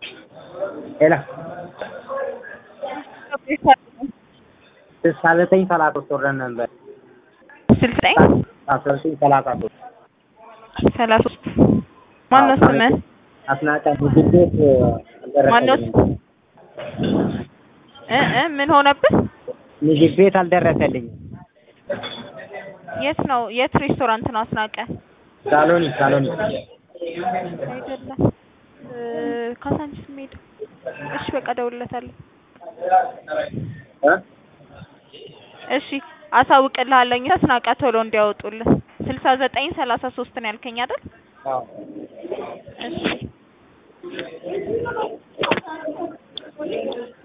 ሄሎ ሳለተኝ ሰላሳ ወረን ነበር ስልጠኝ 13 33 ማነው ስምህ? አስናቀ ምግቤት ማነው? ምን ሆነብህ? ምግብ ቤት አልደረሰልኝም። የት ነው? የት ሬስቶራንት ነው አስናቀ? ሳሎኒ አይደለም ካሳንቺስ ሜዳ። እሺ በቃ እደውልለታለሁ። እሺ አሳውቅልሃለሁ። አስናቀ ቶሎ እንዲያወጡልህ 6933 ነው ያልከኝ አይደል? አዎ እሺ